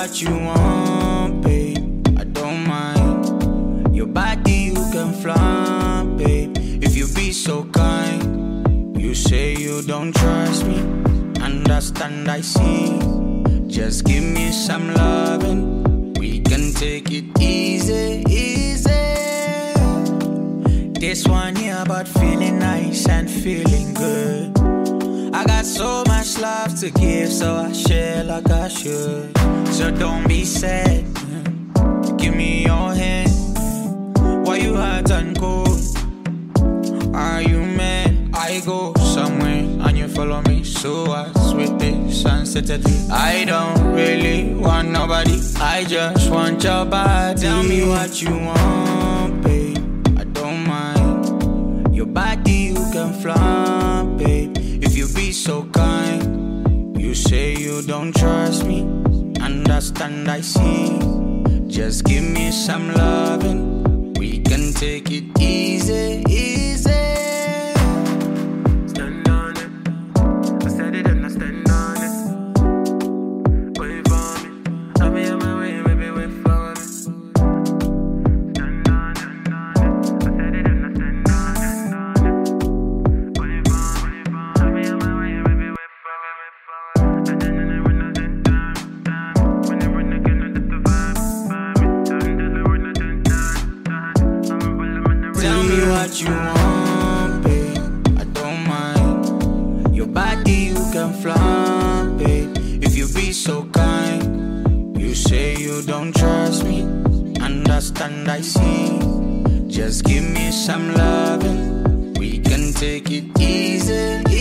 what you want, babe. I don't mind. Your body you can flaunt, babe. If you be so kind. You say you don't trust me. Understand, I see. Just give me some loving. We can take it easy, easy. This one here about feeling nice and feeling good. I got so much love to give, so I share like I should. So don't be sad, give me your hand. Why you hot and cold? Are you mad? I go somewhere and you follow me. So I sweet the sunset. I don't really want nobody, I just want your body. Tell me what you want, babe. I don't mind. Your body you can flaunt, babe. If you be so kind. You say you don't trust me. Understand, I see. Just give me some loving. We can take it easy, easy. Stand on it. I said it and I stand on it. Wait for me. I'll be on my way, baby, wait for me. Stand on it. I said it and I stand on it. Wait for me. I'll be on my way, baby, wait for me. And then when I stand down, when I run again, I let the vibe me. Then when I stand down, I'm a bullet man. Tell me what you want, babe. I don't mind. Your body you can flaunt, babe. If you be so kind. You say you don't trust me. Understand, I see. Just give me some loving. We can take it easy.